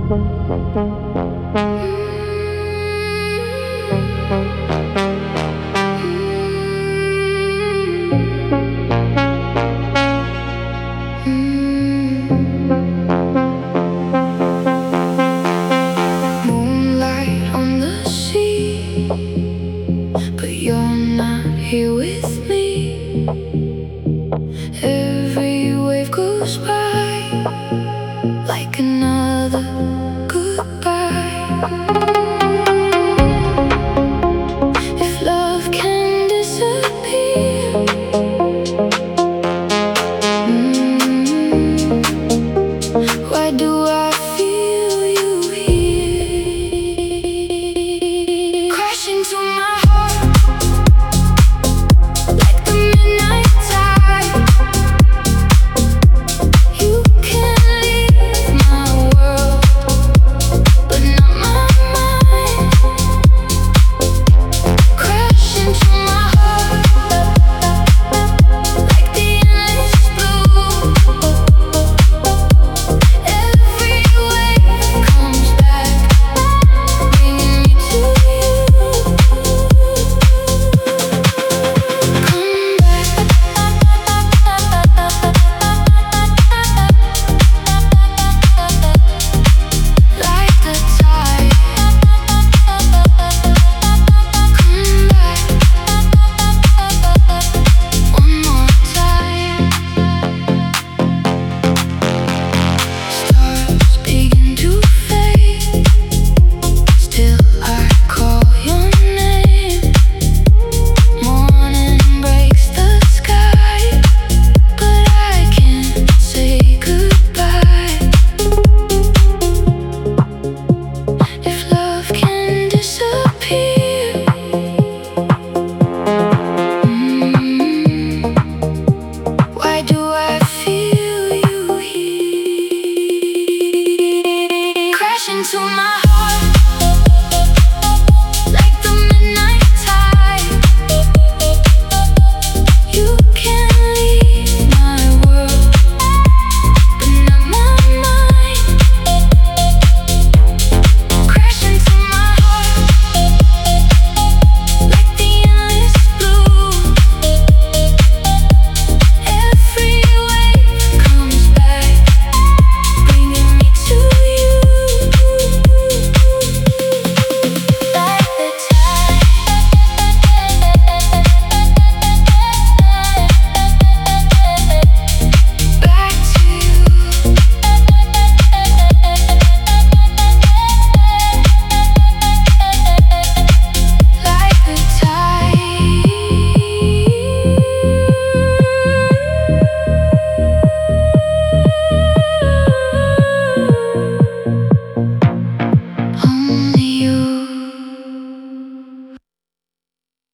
Moonlight on the sea, but you're not here with me. Every wave goes by like another goodbye. If love can disappear, why do I feel you here? Crashing to my heart like the midnight tide. You can leave my world, but not my mind. Crashing to my heart like the endless blue. Every wave comes back, bringing me to you. Come back, like the tide. Come back one more time. Stars begin to fade, still I call your name. Morning breaks the sky, but I can't say goodbye. If love can disappear, why do I feel you here? Crashing to my